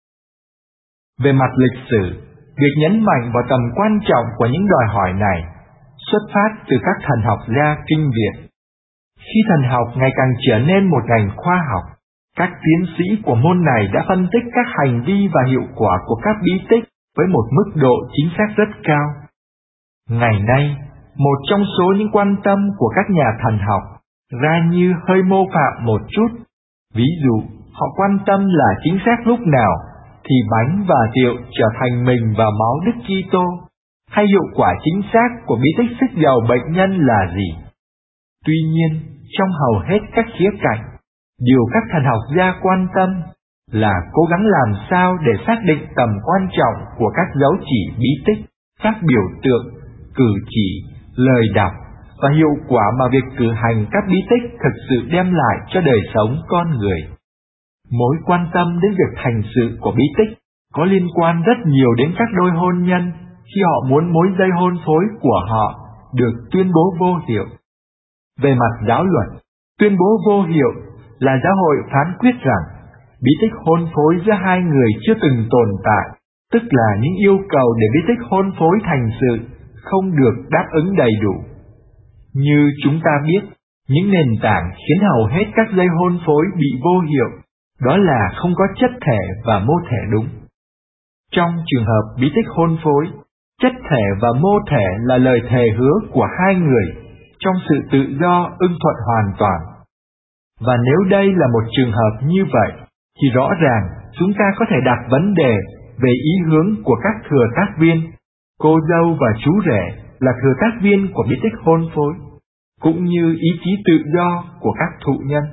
Speaker 4: Về mặt lịch sử, việc nhấn mạnh vào tầm quan trọng của những đòi hỏi này xuất phát từ các thần học gia kinh Việt. Khi thần học ngày càng trở nên một ngành khoa học, các tiến sĩ của môn này đã phân tích các hành vi và hiệu quả của các bí tích với một mức độ chính xác rất cao. Ngày nay, một trong số những quan tâm của các nhà thần học ra như hơi mô phạm một chút. Ví dụ, họ quan tâm là chính xác lúc nào thì bánh và rượu trở thành mình và máu Đức Kitô, hay hiệu quả chính xác của bí tích sức giàu bệnh nhân là gì. Tuy nhiên, trong hầu hết các khía cạnh, điều các thần học gia quan tâm là cố gắng làm sao để xác định tầm quan trọng của các dấu chỉ bí tích, các biểu tượng, cử chỉ, lời đọc và hiệu quả mà việc cử hành các bí tích thực sự đem lại cho đời sống con người. Mối quan tâm đến việc thành sự của bí tích có liên quan rất nhiều đến các đôi hôn nhân khi họ muốn mối dây hôn phối của họ được tuyên bố vô hiệu. Về mặt giáo luật, tuyên bố vô hiệu là giáo hội phán quyết rằng bí tích hôn phối giữa hai người chưa từng tồn tại, tức là những yêu cầu để bí tích hôn phối thành sự không được đáp ứng đầy đủ. Như chúng ta biết, những nền tảng khiến hầu hết các dây hôn phối bị vô hiệu, đó là không có chất thể và mô thể đúng. Trong trường hợp bí tích hôn phối, chất thể và mô thể là lời thề hứa của hai người trong sự tự do ưng thuận hoàn toàn. Và nếu đây là một trường hợp như vậy, thì rõ ràng chúng ta có thể đặt vấn đề về ý hướng của các thừa tác viên, cô dâu và chú rể là thừa tác viên của bí tích hôn phối, cũng như ý chí tự do của các thụ nhân.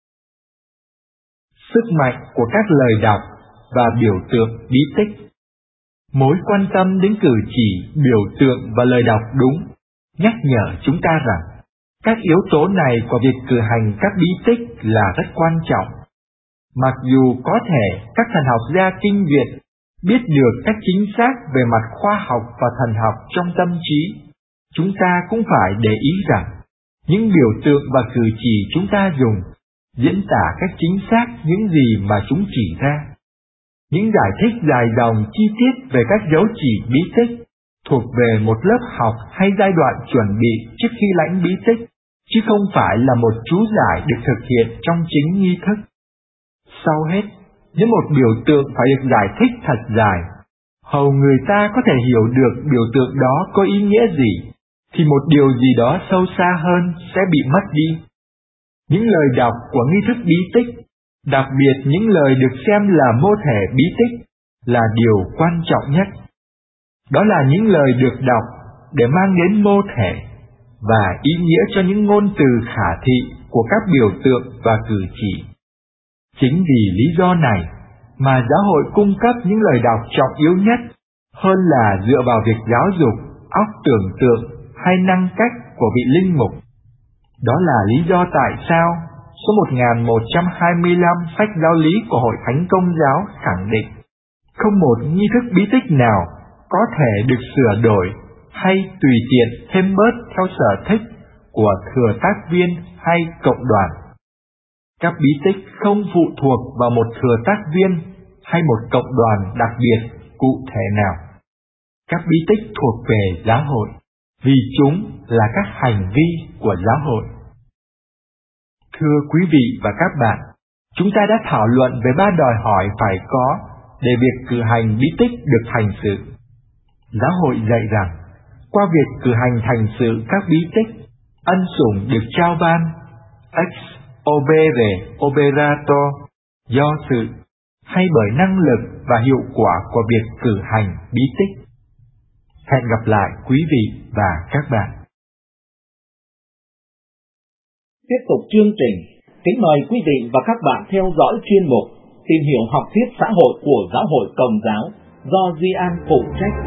Speaker 4: Sức mạnh của các lời đọc và biểu tượng bí tích. Mối quan tâm đến cử chỉ, biểu tượng và lời đọc đúng nhắc nhở chúng ta rằng các yếu tố này của việc cử hành các bí tích là rất quan trọng. Mặc dù có thể các thần học gia kinh Việt biết được cách chính xác về mặt khoa học và thần học trong tâm trí, chúng ta cũng phải để ý rằng những biểu tượng và cử chỉ chúng ta dùng diễn tả cách chính xác những gì mà chúng chỉ ra. Những giải thích dài dòng chi tiết về các dấu chỉ bí tích thuộc về một lớp học hay giai đoạn chuẩn bị trước khi lãnh bí tích, chứ không phải là một chú giải được thực hiện trong chính nghi thức. Sau hết, nếu một biểu tượng phải được giải thích thật dài, hầu người ta có thể hiểu được biểu tượng đó có ý nghĩa gì, thì một điều gì đó sâu xa hơn sẽ bị mất đi. Những lời đọc của nghi thức bí tích, đặc biệt những lời được xem là mô thể bí tích, là điều quan trọng nhất. Đó là những lời được đọc để mang đến mô thể và ý nghĩa cho những ngôn từ khả thị của các biểu tượng và cử chỉ. Chính vì lý do này mà giáo hội cung cấp những lời đọc trọng yếu nhất hơn là dựa vào việc giáo dục, óc tưởng tượng hay năng cách của vị linh mục. Đó là lý do tại sao số một nghìn một trăm hai mươi lăm sách giáo lý của Hội Thánh Công giáo khẳng định không một nghi thức bí tích nào có thể được sửa đổi hay tùy tiện thêm bớt theo sở thích của thừa tác viên hay cộng đoàn. Các bí tích không phụ thuộc vào một thừa tác viên hay một cộng đoàn đặc biệt cụ thể nào. Các bí tích thuộc về giáo hội, vì chúng là các hành vi của giáo hội. Thưa quý vị và các bạn, chúng ta đã thảo luận về ba đòi hỏi phải có để việc cử hành bí tích được thành sự. Giáo hội dạy rằng, qua việc cử hành thành sự các bí tích, ân sủng được trao ban ex opere operato do sự hay bởi năng lực và hiệu quả của việc cử hành bí tích. Hẹn gặp lại quý vị và các bạn.
Speaker 2: Tiếp tục chương trình, kính mời quý vị và các bạn theo dõi chuyên mục Tìm hiểu học thuyết xã hội của Giáo hội Công giáo do Duy An phụ trách.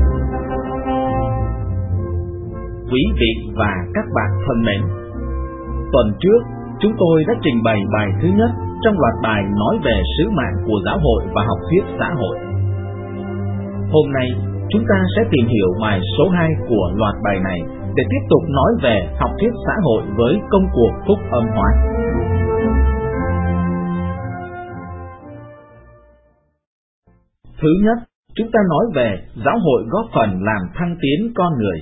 Speaker 2: Quý vị và các bạn thân mến, tuần trước chúng tôi đã trình bày bài thứ nhất trong loạt bài nói về sứ mạng của giáo hội và học thuyết xã hội. Hôm nay chúng ta sẽ tìm hiểu bài số hai của loạt bài này để tiếp tục nói về học thuyết xã hội với công cuộc phúc âm hóa. Thứ nhất, chúng ta nói về giáo hội góp phần làm thăng tiến con người.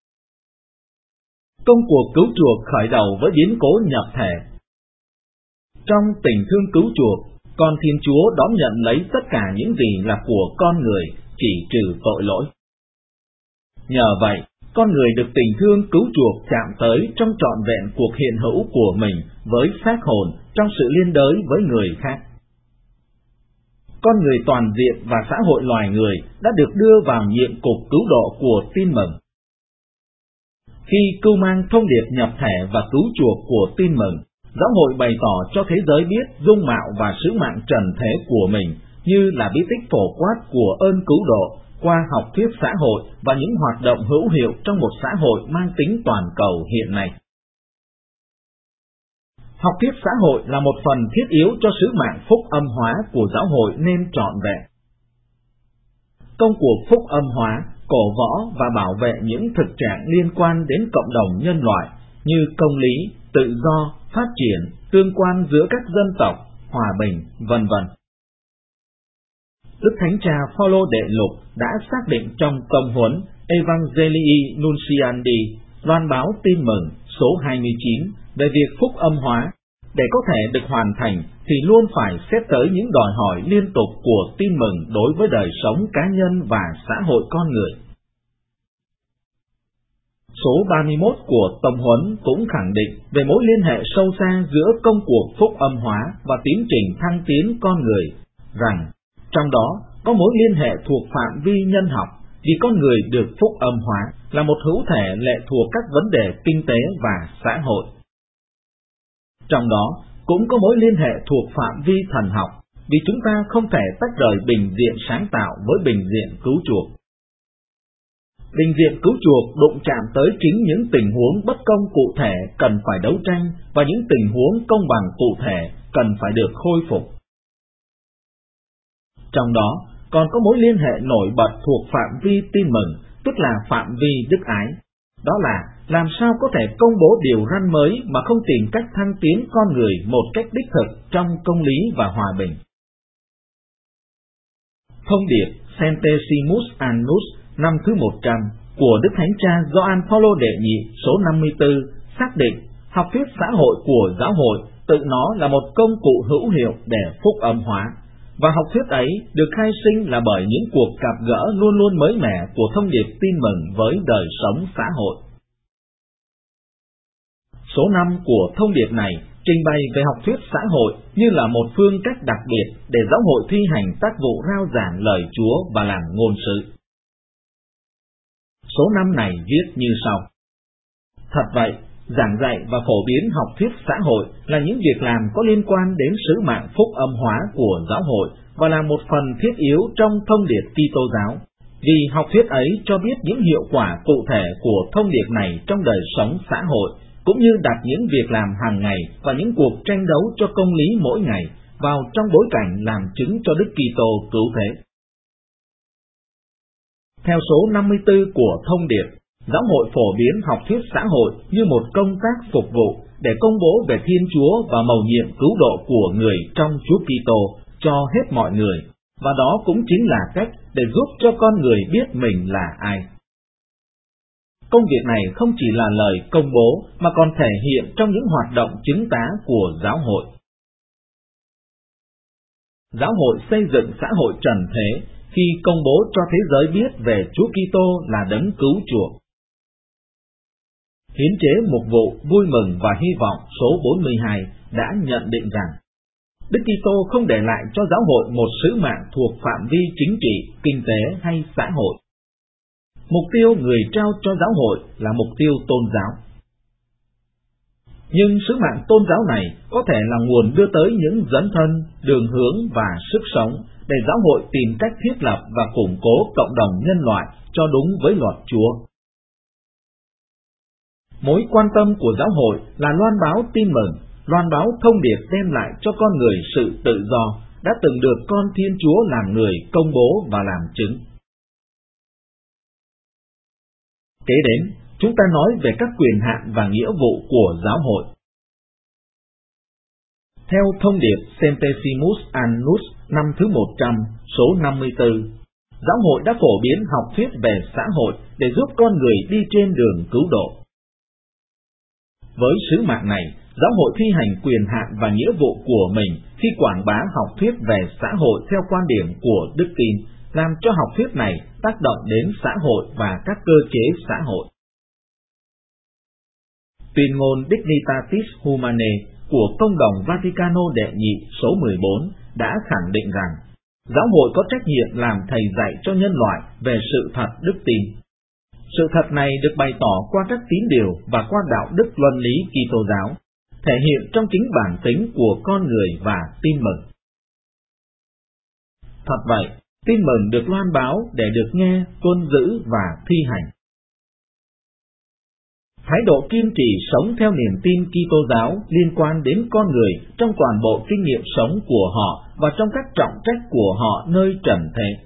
Speaker 2: Công cuộc cứu chuộc khởi đầu với biến cố nhập thể. Trong tình thương cứu chuộc, con Thiên Chúa đón nhận lấy tất cả những gì là của con người, chỉ trừ tội lỗi. Nhờ vậy, con người được tình thương cứu chuộc chạm tới trong trọn vẹn cuộc hiện hữu của mình với xác hồn trong sự liên đới với người khác. Con người toàn diện và xã hội loài người đã được đưa vào nhiệm cục cứu độ của tin mừng. Khi cưu mang thông điệp nhập thể và cứu chuộc của tin mừng, giáo hội bày tỏ cho thế giới biết dung mạo và sứ mạng trần thế của mình như là bí tích phổ quát của ơn cứu độ qua học thuyết xã hội và những hoạt động hữu hiệu trong một xã hội mang tính toàn cầu hiện nay. Học thuyết xã hội là một phần thiết yếu cho sứ mạng phúc âm hóa của giáo hội nên trọn vẹn. Công cuộc phúc âm hóa cổ võ và bảo vệ những thực trạng liên quan đến cộng đồng nhân loại như công lý, tự do, phát triển, tương quan giữa các dân tộc, hòa bình, vân vân. Đức Thánh Cha Phaolô Đệ Lục đã xác định trong công huấn Evangelii Nunciandi, loan báo tin mừng số hai mươi chín về việc phúc âm hóa, để có thể được hoàn thành thì luôn phải xét tới những đòi hỏi liên tục của tin mừng đối với đời sống cá nhân và xã hội con người. Số ba mươi mốt của tông huấn cũng khẳng định về mối liên hệ sâu xa giữa công cuộc phúc âm hóa và tiến trình thăng tiến con người, rằng trong đó có mối liên hệ thuộc phạm vi nhân học, vì con người được phúc âm hóa là một hữu thể lệ thuộc các vấn đề kinh tế và xã hội. Trong đó cũng có mối liên hệ thuộc phạm vi thần học, vì chúng ta không thể tách rời bình diện sáng tạo với bình diện cứu chuộc. Bình diện cứu chuộc đụng chạm tới chính những tình huống bất công cụ thể cần phải đấu tranh và những tình huống công bằng cụ thể cần phải được khôi phục. Trong đó còn có mối liên hệ nổi bật thuộc phạm vi tin mừng, tức là phạm vi đức ái. Đó là làm sao có thể công bố điều răn mới mà không tìm cách thăng tiến con người một cách đích thực trong công lý và hòa bình. Thông điệp Centesimus Annus năm thứ một trăm của Đức Thánh Cha Gioan Phaolô Đệ Nhị số năm mươi tư xác định học thuyết xã hội của giáo hội tự nó là một công cụ hữu hiệu để phúc âm hóa, và học thuyết ấy được khai sinh là bởi những cuộc gặp gỡ luôn luôn mới mẻ của thông điệp tin mừng với đời sống xã hội. Số năm của thông điệp này trình bày về học thuyết xã hội như là một phương cách đặc biệt để giáo hội thi hành tác vụ rao giảng lời Chúa và làm ngôn sự. số năm này viết như sau. Thật vậy, giảng dạy và phổ biến học thuyết xã hội là những việc làm có liên quan đến sứ mạng phúc âm hóa của giáo hội và là một phần thiết yếu trong thông điệp Kitô giáo. Vì học thuyết ấy cho biết những hiệu quả cụ thể của thông điệp này trong đời sống xã hội, cũng như đặt những việc làm hàng ngày và những cuộc tranh đấu cho công lý mỗi ngày vào trong bối cảnh làm chứng cho Đức Kitô cứu thế. Theo số năm mươi tư của thông điệp, giáo hội phổ biến học thuyết xã hội như một công tác phục vụ để công bố về Thiên Chúa và mầu nhiệm cứu độ của người trong Chúa Kitô cho hết mọi người, và đó cũng chính là cách để giúp cho con người biết mình là ai. Công việc này không chỉ là lời công bố mà còn thể hiện trong những hoạt động chứng tá của giáo hội. Giáo hội xây dựng xã hội trần thế khi công bố cho thế giới biết về Chúa Kitô là đấng cứu chuộc. Hiến chế mục vụ vui mừng và hy vọng số bốn mươi hai đã nhận định rằng Đức Kitô không để lại cho giáo hội một sứ mạng thuộc phạm vi chính trị, kinh tế hay xã hội. Mục tiêu người trao cho giáo hội là mục tiêu tôn giáo. Nhưng sứ mạng tôn giáo này có thể là nguồn đưa tới những dấn thân, đường hướng và sức sống để giáo hội tìm cách thiết lập và củng cố cộng đồng nhân loại cho đúng với luật Chúa. Mối quan tâm của giáo hội là loan báo tin mừng, loan báo thông điệp đem lại cho con người sự tự do đã từng được con Thiên Chúa làm người công bố và làm chứng. Kế đến, chúng ta nói về các quyền hạn và nghĩa vụ của giáo hội. Theo thông điệp Centesimus Annus năm thứ một trăm, số năm mươi tư, giáo hội đã phổ biến học thuyết về xã hội để giúp con người đi trên đường cứu độ. Với sứ mạng này, giáo hội thi hành quyền hạn và nghĩa vụ của mình khi quảng bá học thuyết về xã hội theo quan điểm của Đức Tin, làm cho học thuyết này tác động đến xã hội và các cơ chế xã hội. Tuyên ngôn Dignitatis Humanae của Công đồng Vaticano đệ nhị số mười bốn đã khẳng định rằng giáo hội có trách nhiệm làm thầy dạy cho nhân loại về sự thật đức tin. Sự thật này được bày tỏ qua các tín điều và qua đạo đức luân lý Kitô giáo, thể hiện trong chính bản tính của con người và tin mừng. Thật vậy, tin mừng được loan báo để được nghe, tuân giữ và thi hành. Thái độ kiên trì sống theo niềm tin Kitô giáo liên quan đến con người trong toàn bộ kinh nghiệm sống của họ và trong các trọng trách của họ nơi trần thế.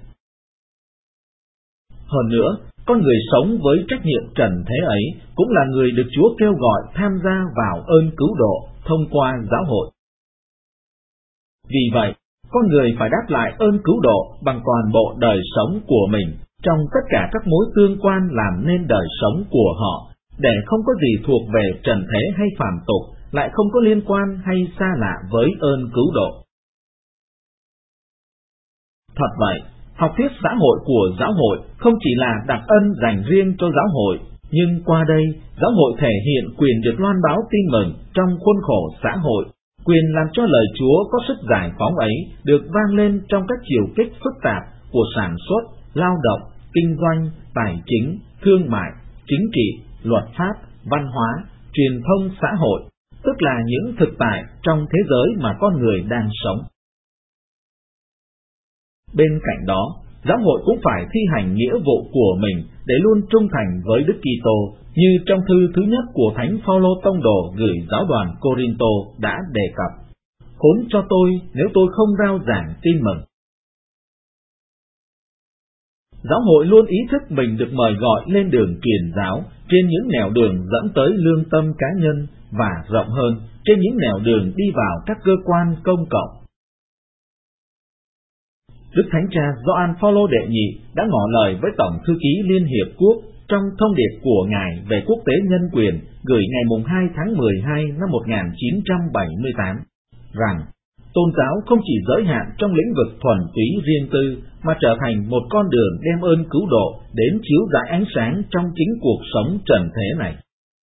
Speaker 2: Hơn nữa, con người sống với trách nhiệm trần thế ấy cũng là người được Chúa kêu gọi tham gia vào ơn cứu độ thông qua giáo hội. Vì vậy, con người phải đáp lại ơn cứu độ bằng toàn bộ đời sống của mình trong tất cả các mối tương quan làm nên đời sống của họ, để không có gì thuộc về trần thế hay phàm tục, lại không có liên quan hay xa lạ với ơn cứu độ. Thật vậy, học thuyết xã hội của giáo hội không chỉ là đặc ân dành riêng cho giáo hội, nhưng qua đây, giáo hội thể hiện quyền được loan báo tin mừng trong khuôn khổ xã hội, quyền làm cho lời Chúa có sức giải phóng ấy được vang lên trong các chiều kích phức tạp của sản xuất, lao động, kinh doanh, tài chính, thương mại, chính trị, luật pháp, văn hóa, truyền thông xã hội, tức là những thực tại trong thế giới mà con người đang sống. Bên cạnh đó, giáo hội cũng phải thi hành nghĩa vụ của mình để luôn trung thành với Đức Kitô, như trong thư thứ nhất của Thánh Phaolô Tông đồ gửi giáo đoàn Cô-rin-tô đã đề cập: khốn cho tôi nếu tôi không rao giảng tin mừng. Giáo hội luôn ý thức mình được mời gọi lên đường truyền giáo trên những nẻo đường dẫn tới lương tâm cá nhân và rộng hơn trên những nẻo đường đi vào các cơ quan công cộng. Đức Thánh Cha Gioan Phaolô đệ nhị đã ngỏ lời với Tổng thư ký Liên Hiệp Quốc trong thông điệp của Ngài về quốc tế nhân quyền gửi ngày hai tháng mười hai năm một nghìn chín trăm bảy mươi tám rằng tôn giáo không chỉ giới hạn trong lĩnh vực thuần túy riêng tư mà trở thành một con đường đem ơn cứu độ đến chiếu rọi ánh sáng trong chính cuộc sống trần thế này.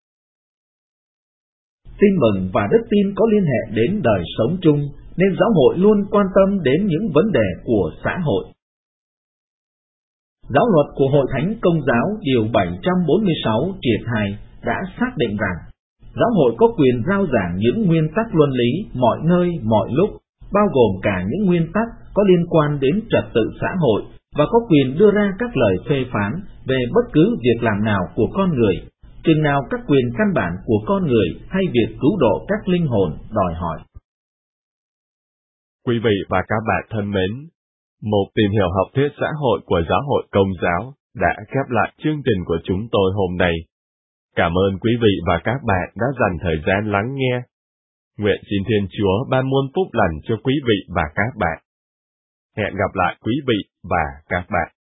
Speaker 2: Tin mừng và đức tin có liên hệ đến đời sống chung, nên giáo hội luôn quan tâm đến những vấn đề của xã hội. Giáo luật của Hội Thánh Công giáo điều bảy trăm bốn mươi sáu triệt hai đã xác định rằng giáo hội có quyền rao giảng những nguyên tắc luân lý mọi nơi mọi lúc, bao gồm cả những nguyên tắc có liên quan đến trật tự xã hội, và có quyền đưa ra các lời phê phán về bất cứ việc làm nào của con người, chừng nào các quyền căn bản của con người hay việc cứu độ các linh hồn đòi hỏi.
Speaker 1: Quý vị và các bạn thân mến, một tìm hiểu học thuyết xã hội của giáo hội Công giáo đã khép lại chương trình của chúng tôi hôm nay. Cảm ơn quý vị và các bạn đã dành thời gian lắng nghe. Nguyện xin Thiên Chúa ban muôn phúc lành cho quý vị và các bạn. Hẹn gặp lại quý vị và các bạn.